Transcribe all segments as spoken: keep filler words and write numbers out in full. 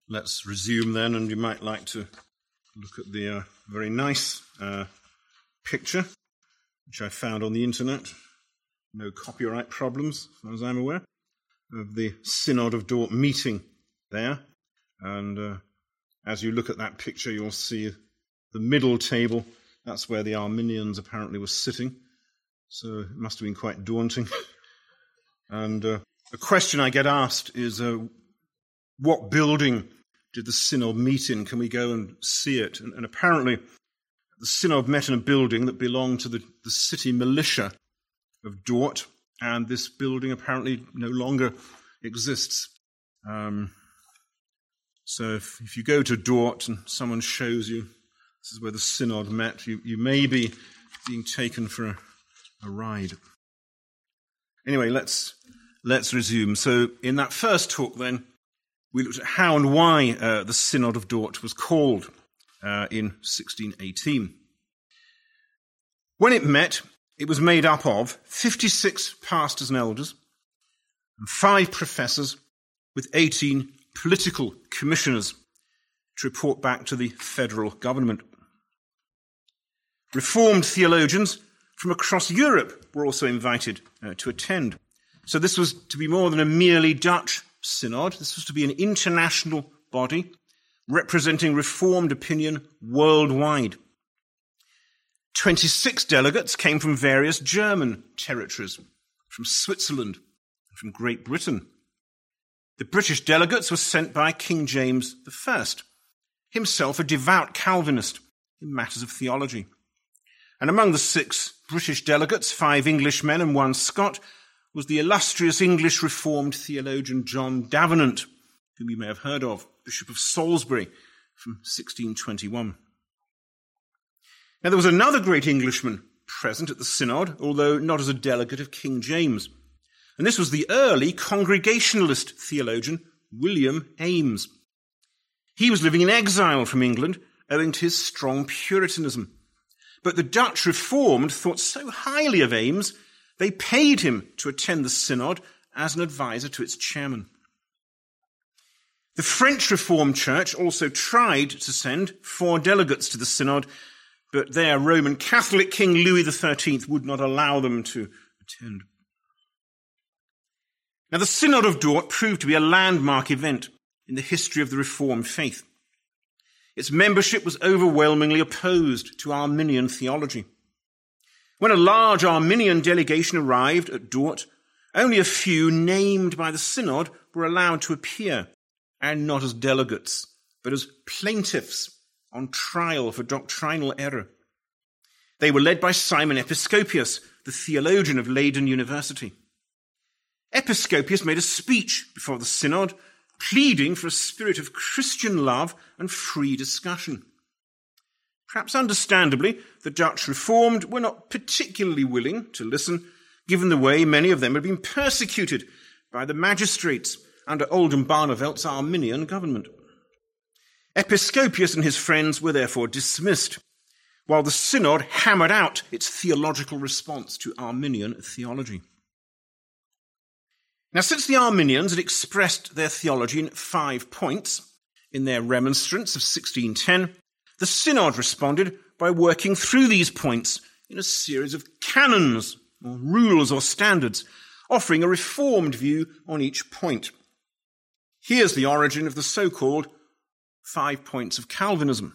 Let's resume then, and you might like to look at the uh, very nice uh, picture, which I found on the internet. No copyright problems, as far as I'm aware, of the Synod of Dort meeting there. And uh, as you look at that picture, you'll see the middle table. That's where the Arminians apparently were sitting. So it must have been quite daunting. And uh, a question I get asked is, uh, what building did the Synod meet in? Can we go and see it? And, and apparently the Synod met in a building that belonged to the, the city militia of Dort, and this building apparently no longer exists. Um, so if, if you go to Dort and someone shows you this is where the Synod met, you, you may be being taken for a, a ride. Anyway, let's let's resume. So in that first talk then, we looked at how and why uh, the Synod of Dort was called uh, in sixteen eighteen. When it met, it was made up of fifty-six pastors and elders and five professors with eighteen political commissioners to report back to the federal government. Reformed theologians from across Europe were also invited uh, to attend. So this was to be more than a merely Dutch synod. This was to be an international body representing Reformed opinion worldwide. twenty-six delegates came from various German territories, from Switzerland, and from Great Britain. The British delegates were sent by King James the First, himself a devout Calvinist in matters of theology. And among the six British delegates, five Englishmen and one Scot, was the illustrious English Reformed theologian John Davenant, whom you may have heard of, Bishop of Salisbury from sixteen twenty-one. Now, there was another great Englishman present at the synod, although not as a delegate of King James. And this was the early Congregationalist theologian, William Ames. He was living in exile from England, owing to his strong Puritanism. But the Dutch Reformed thought so highly of Ames, they paid him to attend the synod as an advisor to its chairman. The French Reformed Church also tried to send four delegates to the synod, but their Roman Catholic King Louis the thirteenth would not allow them to attend. Now, the Synod of Dort proved to be a landmark event in the history of the Reformed faith. Its membership was overwhelmingly opposed to Arminian theology. When a large Arminian delegation arrived at Dort, only a few named by the Synod were allowed to appear, and not as delegates, but as plaintiffs on trial for doctrinal error. They were led by Simon Episcopius, the theologian of Leiden University. Episcopius made a speech before the synod, pleading for a spirit of Christian love and free discussion. Perhaps understandably, the Dutch Reformed were not particularly willing to listen, given the way many of them had been persecuted by the magistrates under Oldenbarneveldt's Arminian government. Episcopius and his friends were therefore dismissed, while the synod hammered out its theological response to Arminian theology. Now, since the Arminians had expressed their theology in five points in their remonstrance of sixteen ten, the synod responded by working through these points in a series of canons, or rules or standards, offering a reformed view on each point. Here's the origin of the so-called five points of Calvinism.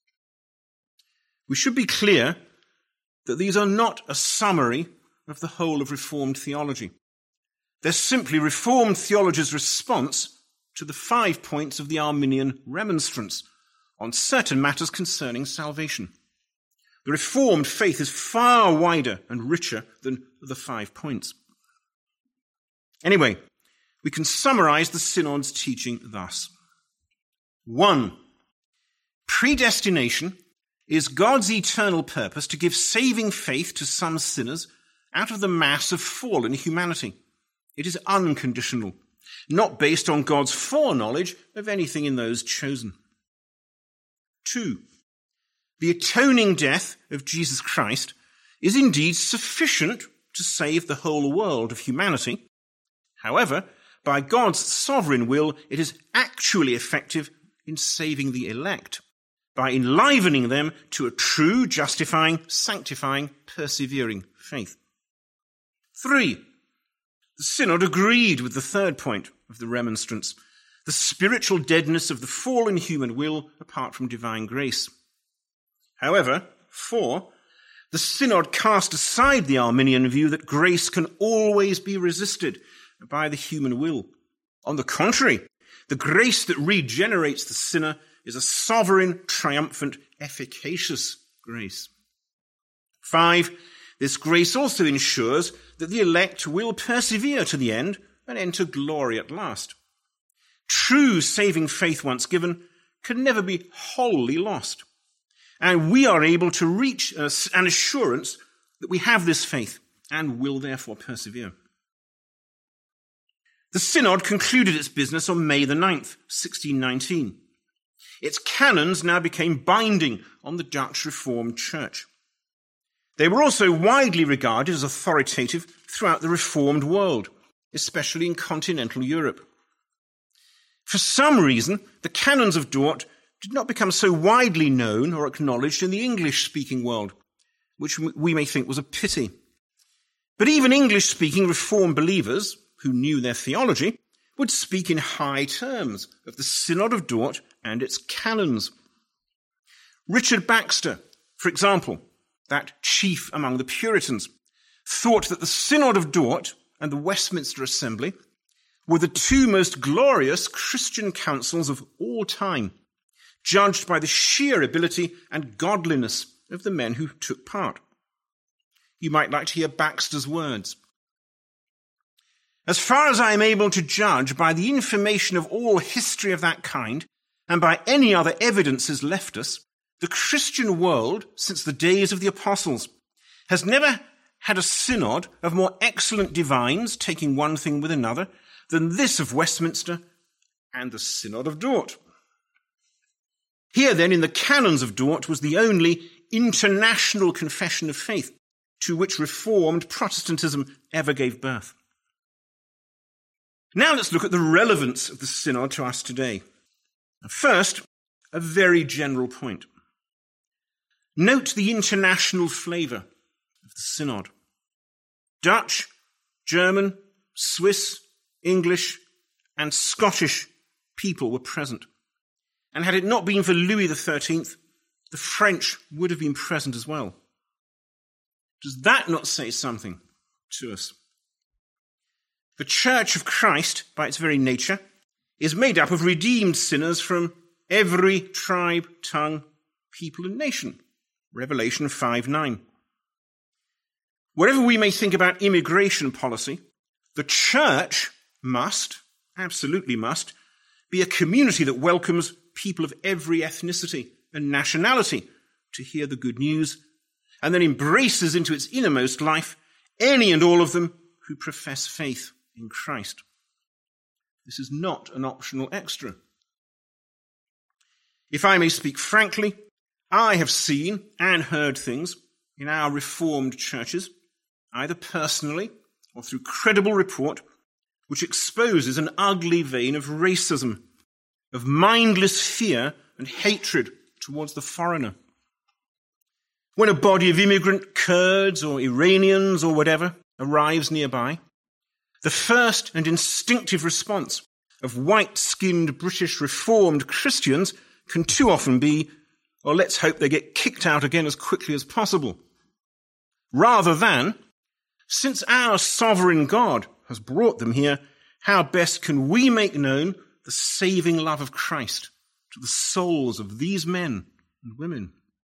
We should be clear that these are not a summary of the whole of Reformed theology. They're simply Reformed theology's response to the five points of the Arminian remonstrance on certain matters concerning salvation. The Reformed faith is far wider and richer than the five points. Anyway, we can summarize the synod's teaching thus. One, predestination is God's eternal purpose to give saving faith to some sinners out of the mass of fallen humanity. It is unconditional, not based on God's foreknowledge of anything in those chosen. Two, the atoning death of Jesus Christ is indeed sufficient to save the whole world of humanity. However, by God's sovereign will, it is actually effective in saving the elect by enlivening them to a true, justifying, sanctifying, persevering faith. Three, the synod agreed with the third point of the remonstrance, the spiritual deadness of the fallen human will apart from divine grace. However, four, the synod cast aside the Arminian view that grace can always be resisted by the human will. On the contrary, the grace that regenerates the sinner is a sovereign, triumphant, efficacious grace. Five, this grace also ensures that the elect will persevere to the end and enter glory at last. True saving faith once given can never be wholly lost. And we are able to reach an assurance that we have this faith and will therefore persevere. The synod concluded its business on May the ninth, sixteen nineteen. Its canons now became binding on the Dutch Reformed Church. They were also widely regarded as authoritative throughout the Reformed world, especially in continental Europe. For some reason, the canons of Dort did not become so widely known or acknowledged in the English-speaking world, which we may think was a pity. But even English-speaking Reformed believers, who knew their theology, would speak in high terms of the Synod of Dort and its canons. Richard Baxter, for example, that chief among the Puritans, thought that the Synod of Dort and the Westminster Assembly were the two most glorious Christian councils of all time, judged by the sheer ability and godliness of the men who took part. You might like to hear Baxter's words. As far as I am able to judge by the information of all history of that kind, and by any other evidences left us, the Christian world, since the days of the apostles, has never had a synod of more excellent divines, taking one thing with another, than this of Westminster and the Synod of Dort. Here then, in the canons of Dort, was the only international confession of faith to which Reformed Protestantism ever gave birth. Now let's look at the relevance of the synod to us today. First, a very general point. Note the international flavour of the synod. Dutch, German, Swiss, English, and Scottish people were present. And had it not been for Louis the thirteenth, the French would have been present as well. Does that not say something to us? The Church of Christ, by its very nature, is made up of redeemed sinners from every tribe, tongue, people, and nation. Revelation five nine. Whatever we may think about immigration policy, the Church must, absolutely must, be a community that welcomes people of every ethnicity and nationality to hear the good news, and then embraces into its innermost life any and all of them who profess faith in Christ. This is not an optional extra. If I may speak frankly, I have seen and heard things in our Reformed churches, either personally or through credible report, which exposes an ugly vein of racism, of mindless fear and hatred towards the foreigner. When a body of immigrant Kurds or Iranians or whatever arrives nearby, the first and instinctive response of white-skinned British Reformed Christians can too often be, well, let's hope they get kicked out again as quickly as possible. Rather than, since our sovereign God has brought them here, how best can we make known the saving love of Christ to the souls of these men and women?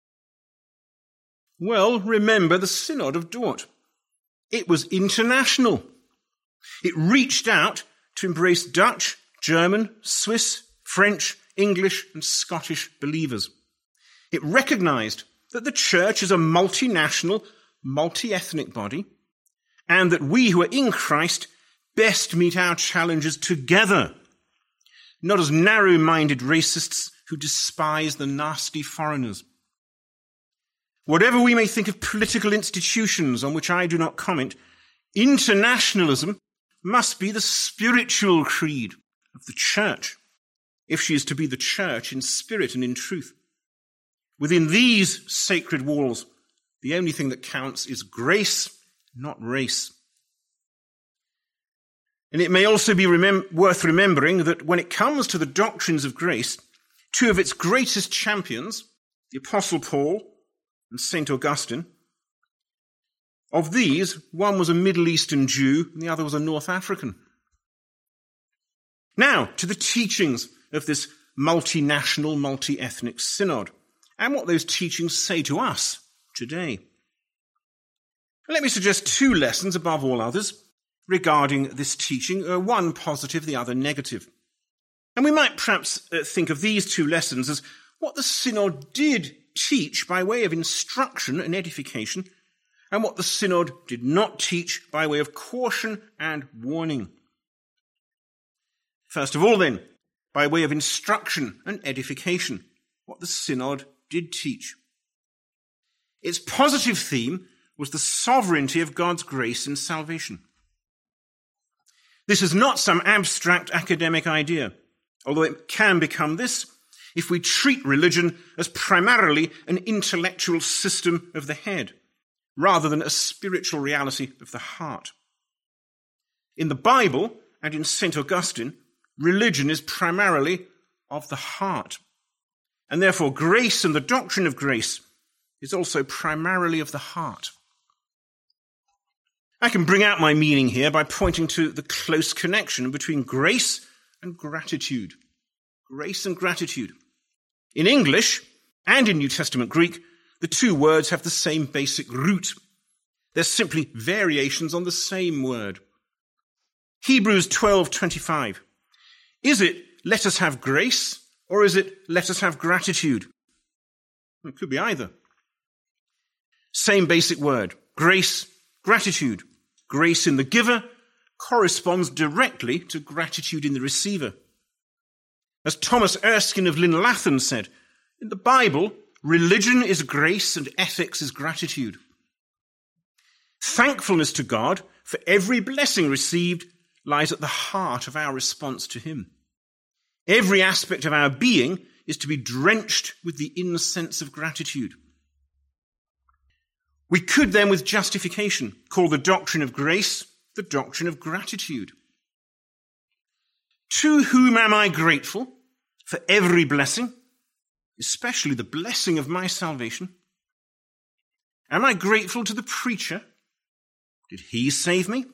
Well, remember the Synod of Dort. It was international. It reached out to embrace Dutch, German, Swiss, French, English, and Scottish believers. It recognized that the church is a multinational, multi-ethnic body, and that we who are in Christ best meet our challenges together, not as narrow-minded racists who despise the nasty foreigners. Whatever we may think of political institutions on which I do not comment, internationalism must be the spiritual creed of the church. if she is to be the church in spirit and in truth. Within these sacred walls, the only thing that counts is grace, not race. And it may also be remem- worth remembering that when it comes to the doctrines of grace, two of its greatest champions, the Apostle Paul and Saint Augustine, of these, one was a Middle Eastern Jew and the other was a North African. Now, to the teachings of this multinational, multi-ethnic synod, and what those teachings say to us today. Let me suggest two lessons above all others regarding this teaching, uh, one positive, the other negative. And we might perhaps uh, think of these two lessons as what the synod did teach by way of instruction and edification, and what the synod did not teach by way of caution and warning. First of all, then, by way of instruction and edification, what the synod did teach. Its positive theme was the sovereignty of God's grace in salvation. This is not some abstract academic idea, although it can become this if we treat religion as primarily an intellectual system of the head, rather than a spiritual reality of the heart. In the Bible and in Saint Augustine, religion is primarily of the heart, and therefore grace and the doctrine of grace is also primarily of the heart. I can bring out my meaning here by pointing to the close connection between grace and gratitude. Grace and gratitude. In English and in New Testament Greek, the two words have the same basic root. They're simply variations on the same word. Hebrews twelve twenty-five. Is it, let us have grace, or is it, let us have gratitude? It could be either. Same basic word, grace, gratitude. Grace in the giver corresponds directly to gratitude in the receiver. As Thomas Erskine of Linlathen said, in the Bible, religion is grace and ethics is gratitude. Thankfulness to God for every blessing received lies at the heart of our response to him. Every aspect of our being is to be drenched with the incense of gratitude. We could then, with justification, call the doctrine of grace the doctrine of gratitude. To whom am I grateful for every blessing, especially the blessing of my salvation? Am I grateful to the preacher? Did he save me?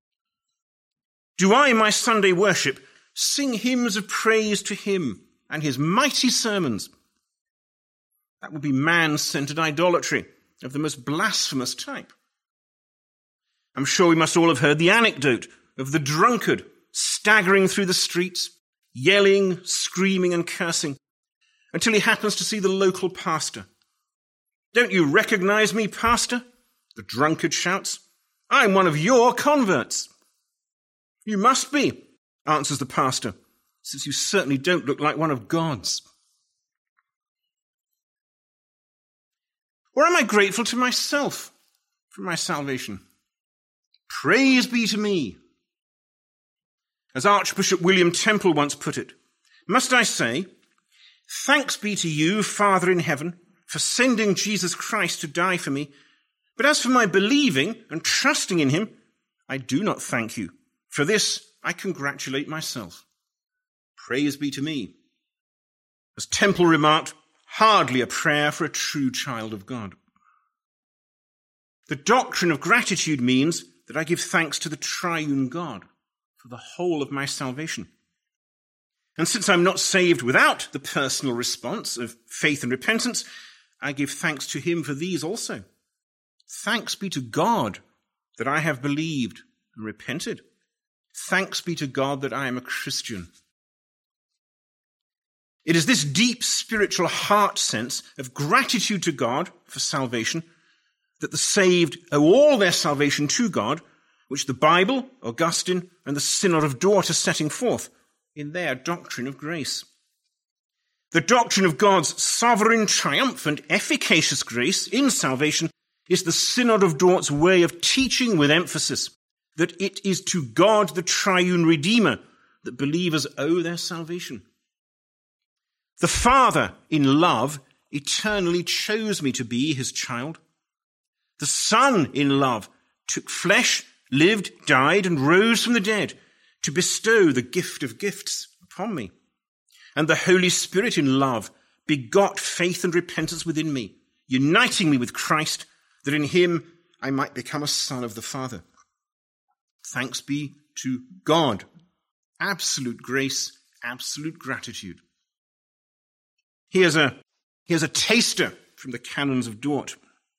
Do I, in my Sunday worship, sing hymns of praise to him and his mighty sermons? That would be man-centered idolatry of the most blasphemous type. I'm sure we must all have heard the anecdote of the drunkard staggering through the streets, yelling, screaming and cursing, until he happens to see the local pastor. Don't you recognize me, pastor? The drunkard shouts. I'm one of your converts. You must be, answers the pastor, since you certainly don't look like one of God's. Or am I grateful to myself for my salvation? Praise be to me. As Archbishop William Temple once put it, must I say, thanks be to you, Father in heaven, for sending Jesus Christ to die for me, but as for my believing and trusting in him, I do not thank you. For this I congratulate myself. Praise be to me. As Temple remarked, hardly a prayer for a true child of God. The doctrine of gratitude means that I give thanks to the triune God for the whole of my salvation. And since I'm not saved without the personal response of faith and repentance, I give thanks to him for these also. Thanks be to God that I have believed and repented. Thanks be to God that I am a Christian. It is this deep spiritual heart sense of gratitude to God for salvation that the saved owe all their salvation to God, which the Bible, Augustine, and the Synod of Dort are setting forth in their doctrine of grace. The doctrine of God's sovereign, triumphant, efficacious grace in salvation is the Synod of Dort's way of teaching with emphasis that it is to God, the triune Redeemer, that believers owe their salvation. The Father, in love, eternally chose me to be his child. The Son, in love, took flesh, lived, died, and rose from the dead to bestow the gift of gifts upon me. And the Holy Spirit, in love, begot faith and repentance within me, uniting me with Christ, that in him I might become a son of the Father. Thanks be to God. Absolute grace, absolute gratitude. Here's a, here's a taster from the canons of Dort.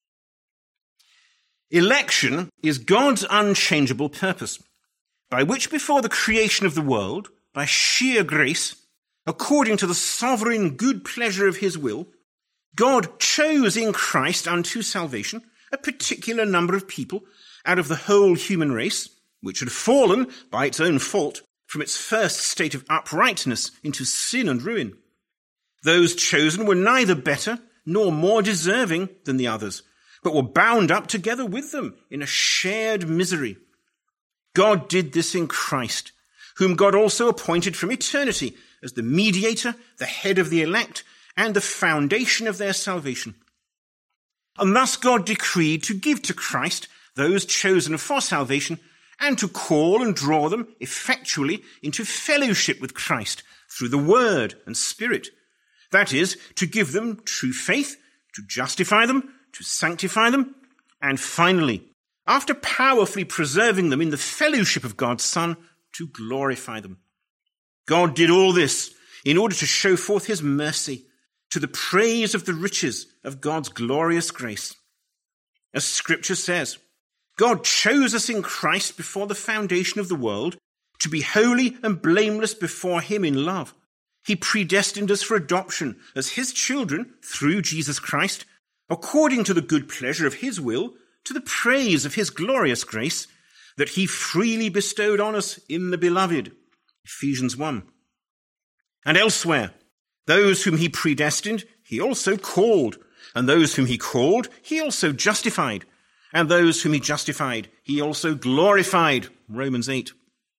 Election is God's unchangeable purpose, by which before the creation of the world, by sheer grace, according to the sovereign good pleasure of his will, God chose in Christ unto salvation a particular number of people out of the whole human race, which had fallen by its own fault from its first state of uprightness into sin and ruin. Those chosen were neither better nor more deserving than the others, but were bound up together with them in a shared misery. God did this in Christ, whom God also appointed from eternity as the mediator, the head of the elect, and the foundation of their salvation. And thus God decreed to give to Christ those chosen for salvation, and to call and draw them effectually into fellowship with Christ through the word and spirit. That is, to give them true faith, to justify them, to sanctify them, and finally, after powerfully preserving them in the fellowship of God's Son, to glorify them. God did all this in order to show forth his mercy to the praise of the riches of God's glorious grace. As Scripture says, God chose us in Christ before the foundation of the world to be holy and blameless before him in love. He predestined us for adoption as his children through Jesus Christ, according to the good pleasure of his will, to the praise of his glorious grace that he freely bestowed on us in the beloved. Ephesians one. And elsewhere, those whom he predestined, he also called, and those whom he called, he also justified, and those whom he justified, he also glorified. Romans eight.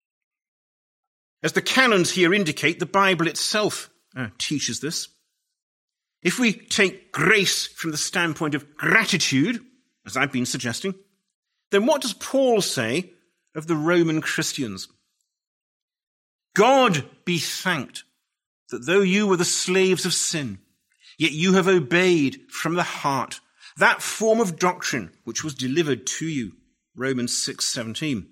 As the canons here indicate, the Bible itself uh, teaches this. If we take grace from the standpoint of gratitude, as I've been suggesting, then what does Paul say of the Roman Christians? God be thanked that though you were the slaves of sin, yet you have obeyed from the heart that form of doctrine which was delivered to you. Romans six seventeen.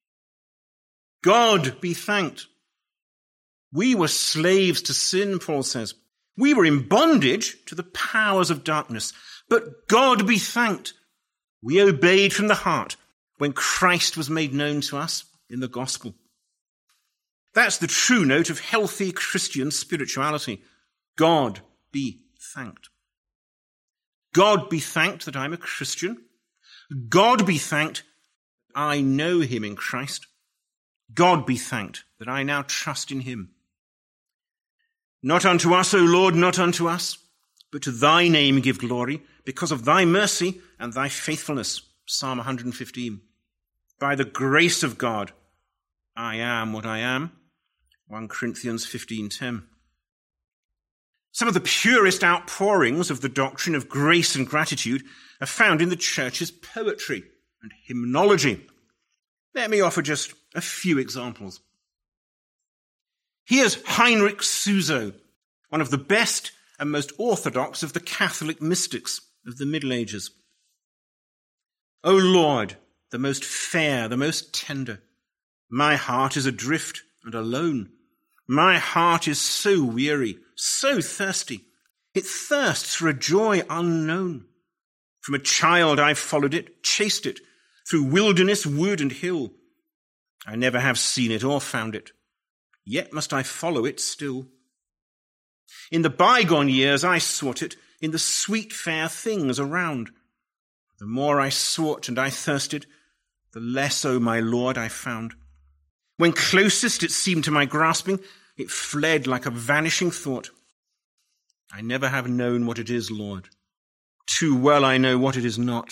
God be thanked. We were slaves to sin, Paul says. We were in bondage to the powers of darkness. But God be thanked. We obeyed from the heart when Christ was made known to us in the gospel. That's the true note of healthy Christian spirituality. God be thanked. God be thanked that I'm a Christian. God be thanked that I know him in Christ. God be thanked that I now trust in him. Not unto us, O Lord, not unto us, but to thy name give glory, because of thy mercy and thy faithfulness. Psalm one fifteen. By the grace of God, I am what I am. First Corinthians fifteen ten. Some of the purest outpourings of the doctrine of grace and gratitude are found in the church's poetry and hymnology. Let me offer just a few examples. Here's Heinrich Suso, one of the best and most orthodox of the Catholic mystics of the Middle Ages. O Lord, the most fair, the most tender, my heart is adrift and alone. My heart is so weary, so thirsty. It thirsts for a joy unknown. From a child I've followed it, chased it, through wilderness, wood, and hill. I never have seen it or found it, yet must I follow it still. In the bygone years I sought it, in the sweet fair things around. The more I sought and I thirsted, the less, O my Lord, I found. When closest it seemed to my grasping, it fled like a vanishing thought. I never have known what it is, Lord. Too well I know what it is not.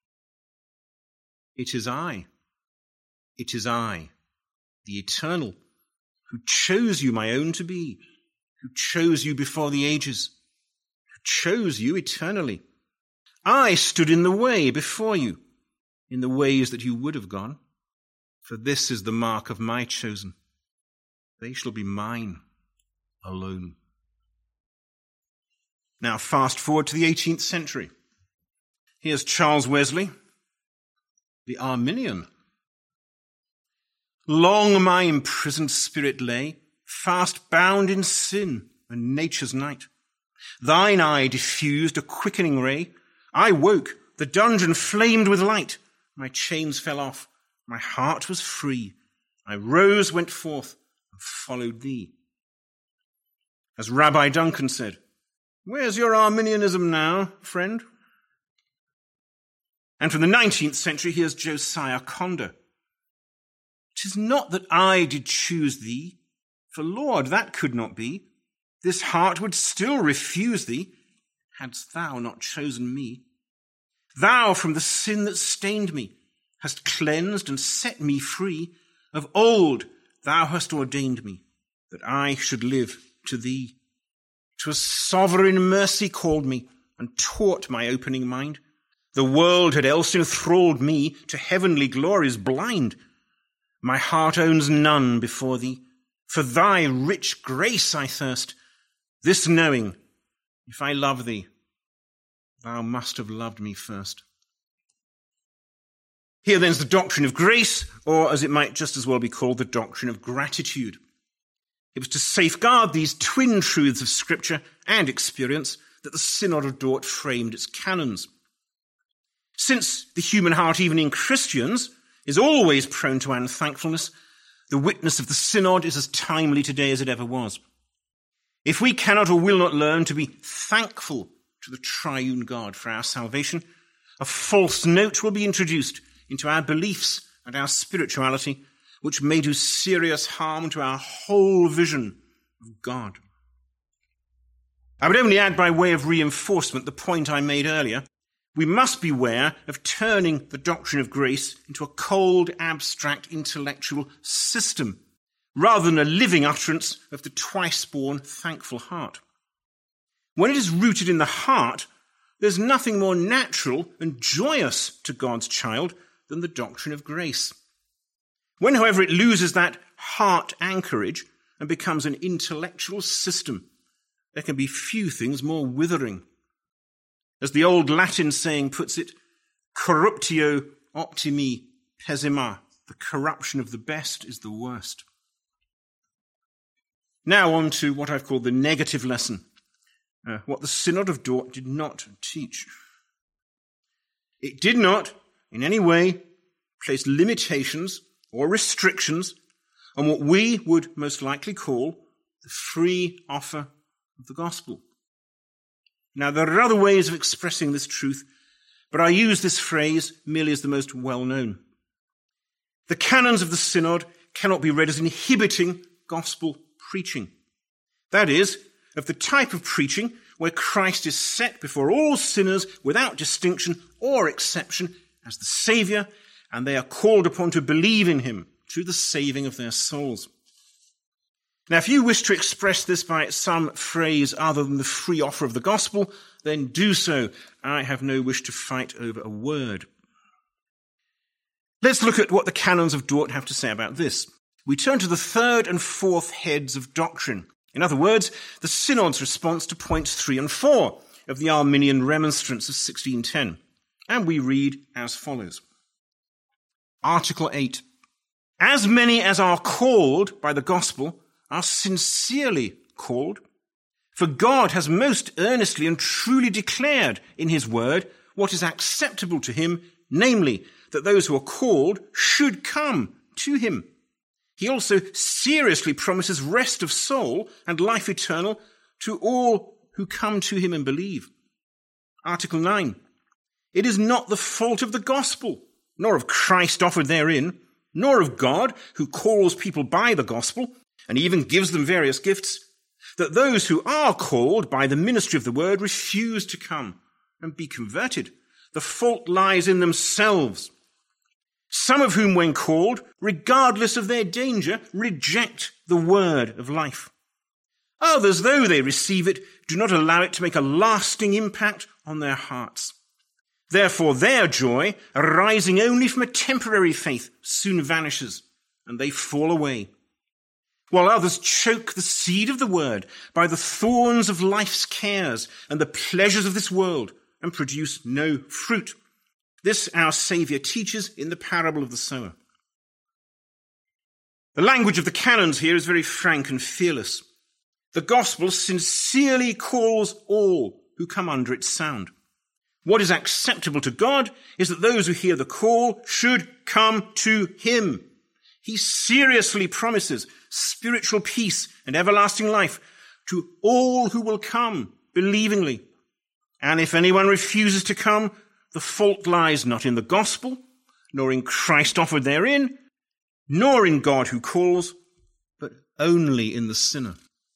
It is I. It is I, the eternal, who chose you my own to be, who chose you before the ages, who chose you eternally. I stood in the way before you, in the ways that you would have gone, for this is the mark of my chosen. They shall be mine alone. Now fast forward to the eighteenth century. Here's Charles Wesley, the Arminian. Long my imprisoned spirit lay, fast bound in sin and nature's night. Thine eye diffused a quickening ray. I woke, the dungeon flamed with light. My chains fell off, my heart was free. I rose, went forth, and followed thee. As Rabbi Duncan said, where's your Arminianism now, friend? And from the nineteenth century, here's Josiah Conder. 'Tis not that I did choose thee, for Lord, that could not be. This heart would still refuse thee, hadst thou not chosen me. Thou from the sin that stained me hast cleansed and set me free. Of old thou hast ordained me, that I should live to thee. 'Twas sovereign mercy called me and taught my opening mind. The world had else enthralled me, to heavenly glories blind. My heart owns none before thee. For thy rich grace I thirst. This knowing, if I love thee, thou must have loved me first. Here then's the doctrine of grace, or as it might just as well be called, the doctrine of gratitude. It was to safeguard these twin truths of Scripture and experience that the Synod of Dort framed its canons. Since the human heart, even in Christians, is always prone to unthankfulness, the witness of the Synod is as timely today as it ever was. If we cannot or will not learn to be thankful to the triune God for our salvation, a false note will be introduced into our beliefs and our spirituality, which may do serious harm to our whole vision of God. I would only add by way of reinforcement the point I made earlier. We must beware of turning the doctrine of grace into a cold, abstract, intellectual system, rather than a living utterance of the twice-born thankful heart. When it is rooted in the heart, there's nothing more natural and joyous to God's child than the doctrine of grace. When, however, it loses that heart anchorage and becomes an intellectual system, there can be few things more withering. As the old Latin saying puts it, corruptio optimi pessima, the corruption of the best is the worst. Now on to what I've called the negative lesson, uh, what the Synod of Dort did not teach. It did not, in any way, place limitations or restrictions on what we would most likely call the free offer of the gospel. Now, there are other ways of expressing this truth, but I use this phrase merely as the most well-known. The canons of the Synod cannot be read as inhibiting gospel preaching. That is, of the type of preaching where Christ is set before all sinners without distinction or exception as the Saviour, and they are called upon to believe in him to the saving of their souls. Now, if you wish to express this by some phrase other than the free offer of the gospel, then do so. I have no wish to fight over a word. Let's look at what the canons of Dort have to say about this. We turn to the third and fourth heads of doctrine. In other words, the Synod's response to points three and four of the Arminian Remonstrance of sixteen ten. And we read as follows. Article eight. As many as are called by the gospel are sincerely called, for God has most earnestly and truly declared in his word what is acceptable to him, namely, that those who are called should come to him. He also seriously promises rest of soul and life eternal to all who come to him and believe. Article nine. It is not the fault of the gospel, nor of Christ offered therein, nor of God who calls people by the gospel, and even gives them various gifts, that those who are called by the ministry of the word refuse to come and be converted. The fault lies in themselves. Some of whom, when called, regardless of their danger, reject the word of life. Others, though they receive it, do not allow it to make a lasting impact on their hearts. Therefore, their joy, arising only from a temporary faith, soon vanishes, and they fall away. While others choke the seed of the word by the thorns of life's cares and the pleasures of this world, and produce no fruit. This our Saviour teaches in the parable of the sower. The language of the canons here is very frank and fearless. The gospel sincerely calls all who come under its sound. What is acceptable to God is that those who hear the call should come to him. He seriously promises spiritual peace and everlasting life to all who will come believingly. And if anyone refuses to come, the fault lies not in the gospel, nor in Christ offered therein, nor in God who calls, but only in the sinner.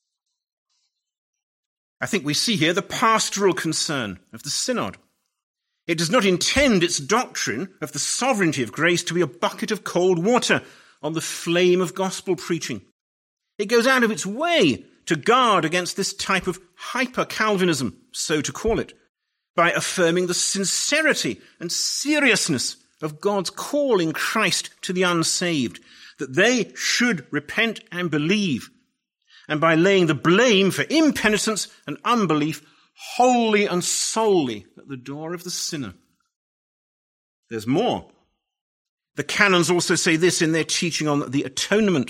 I think we see here the pastoral concern of the synod. It does not intend its doctrine of the sovereignty of grace to be a bucket of cold water on the flame of gospel preaching. It goes out of its way to guard against this type of hyper-Calvinism, so to call it, by affirming the sincerity and seriousness of God's call in Christ to the unsaved, that they should repent and believe, and by laying the blame for impenitence and unbelief wholly and solely at the door of the sinner. There's more. The canons also say this in their teaching on the atonement.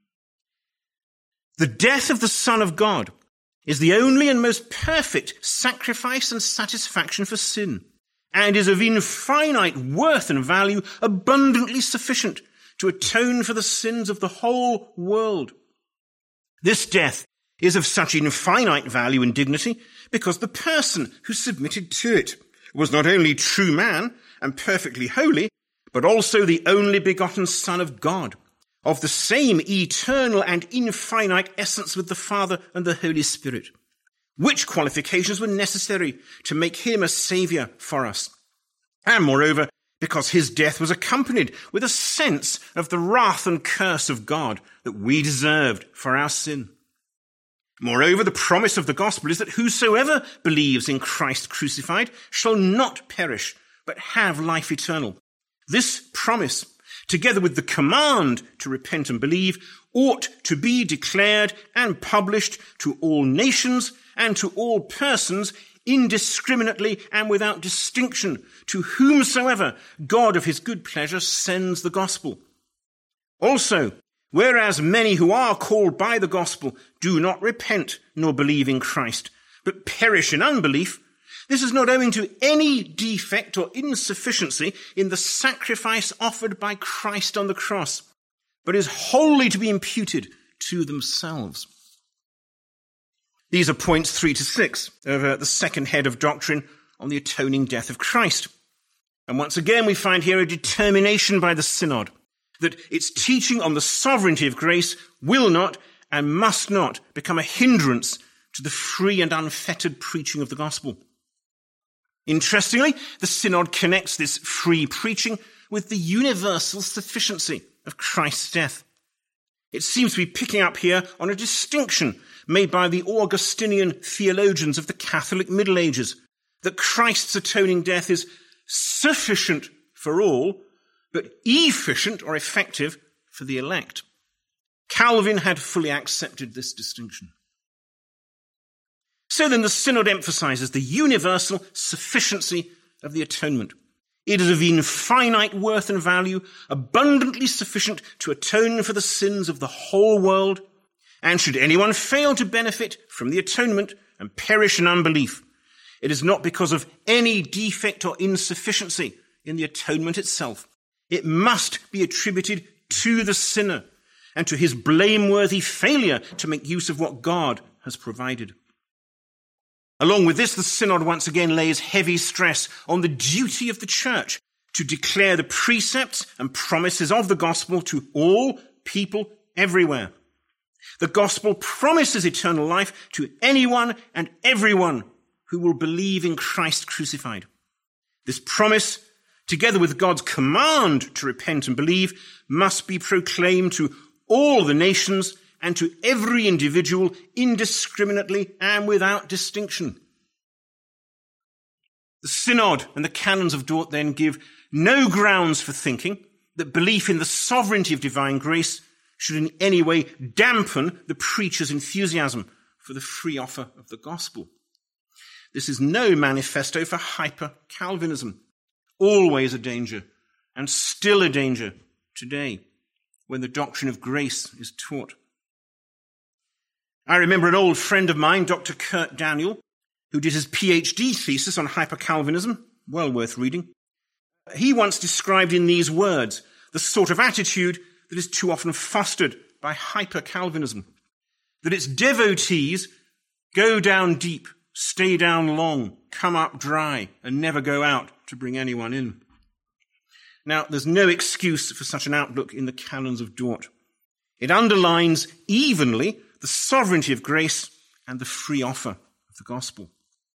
The death of the Son of God is the only and most perfect sacrifice and satisfaction for sin, and is of infinite worth and value, abundantly sufficient to atone for the sins of the whole world. This death is of such infinite value and dignity because the person who submitted to it was not only true man and perfectly holy, but also the only begotten Son of God, of the same eternal and infinite essence with the Father and the Holy Spirit, which qualifications were necessary to make him a saviour for us. And moreover, because his death was accompanied with a sense of the wrath and curse of God that we deserved for our sin. Moreover, the promise of the gospel is that whosoever believes in Christ crucified shall not perish, but have life eternal. This promise, together with the command to repent and believe, ought to be declared and published to all nations and to all persons indiscriminately and without distinction, to whomsoever God of his good pleasure sends the gospel. Also, whereas many who are called by the gospel do not repent nor believe in Christ, but perish in unbelief, this is not owing to any defect or insufficiency in the sacrifice offered by Christ on the cross, but is wholly to be imputed to themselves. These are points three to six of uh, the second head of doctrine on the atoning death of Christ. And once again, we find here a determination by the synod that its teaching on the sovereignty of grace will not and must not become a hindrance to the free and unfettered preaching of the gospel. Interestingly, the synod connects this free preaching with the universal sufficiency of Christ's death. It seems to be picking up here on a distinction made by the Augustinian theologians of the Catholic Middle Ages, that Christ's atoning death is sufficient for all, but efficient or effective for the elect. Calvin had fully accepted this distinction. So then the synod emphasizes the universal sufficiency of the atonement. It is of infinite worth and value, abundantly sufficient to atone for the sins of the whole world, and should anyone fail to benefit from the atonement and perish in unbelief, it is not because of any defect or insufficiency in the atonement itself. It must be attributed to the sinner and to his blameworthy failure to make use of what God has provided. Along with this, the synod once again lays heavy stress on the duty of the church to declare the precepts and promises of the gospel to all people everywhere. The gospel promises eternal life to anyone and everyone who will believe in Christ crucified. This promise, together with God's command to repent and believe, must be proclaimed to all the nations and to every individual indiscriminately and without distinction. The Synod and the Canons of Dort then give no grounds for thinking that belief in the sovereignty of divine grace should in any way dampen the preacher's enthusiasm for the free offer of the gospel. This is no manifesto for hyper-Calvinism, always a danger, and still a danger today when the doctrine of grace is taught. I remember an old friend of mine, Doctor Kurt Daniel, who did his PhD thesis on hyper-Calvinism, well worth reading. He once described in these words the sort of attitude that is too often fostered by hyper-Calvinism, that its devotees go down deep, stay down long, come up dry, and never go out to bring anyone in. Now, there's no excuse for such an outlook in the Canons of Dort. It underlines evenly the sovereignty of grace and the free offer of the gospel.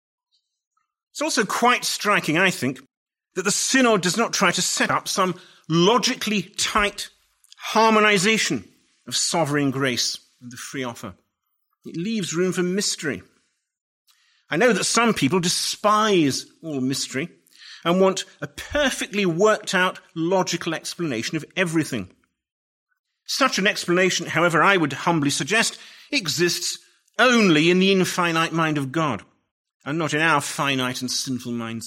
It's also quite striking, I think, that the Synod does not try to set up some logically tight harmonization of sovereign grace and the free offer. It leaves room for mystery. I know that some people despise all mystery and want a perfectly worked out logical explanation of everything. Such an explanation, however, I would humbly suggest, exists only in the infinite mind of God and not in our finite and sinful minds.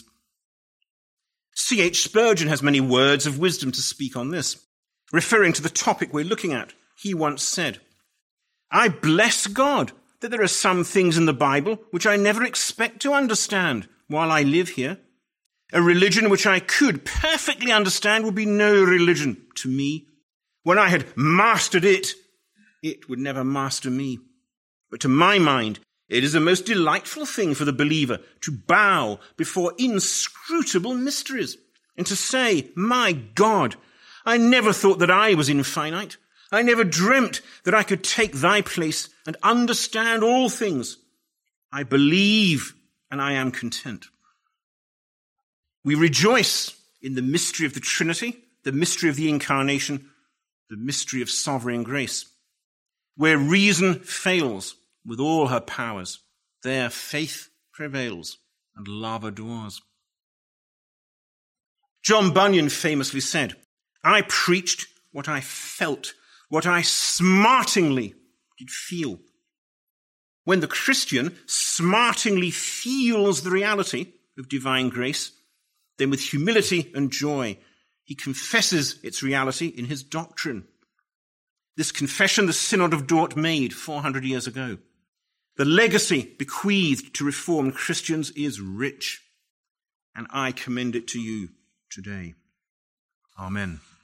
C H Spurgeon has many words of wisdom to speak on this. Referring to the topic we're looking at, he once said, "I bless God that there are some things in the Bible which I never expect to understand while I live here. A religion which I could perfectly understand would be no religion to me. When I had mastered it, it would never master me. But to my mind, it is a most delightful thing for the believer to bow before inscrutable mysteries and to say, 'My God, I never thought that I was infinite. I never dreamt that I could take thy place and understand all things. I believe and I am content.' We rejoice in the mystery of the Trinity, the mystery of the Incarnation, the mystery of sovereign grace. Where reason fails with all her powers, there faith prevails and love adores." John Bunyan famously said, "I preached what I felt, what I smartingly did feel." When the Christian smartingly feels the reality of divine grace, then with humility and joy, he confesses its reality in his doctrine. This confession the Synod of Dort made four hundred years ago. The legacy bequeathed to Reformed Christians is rich, and I commend it to you today. Amen.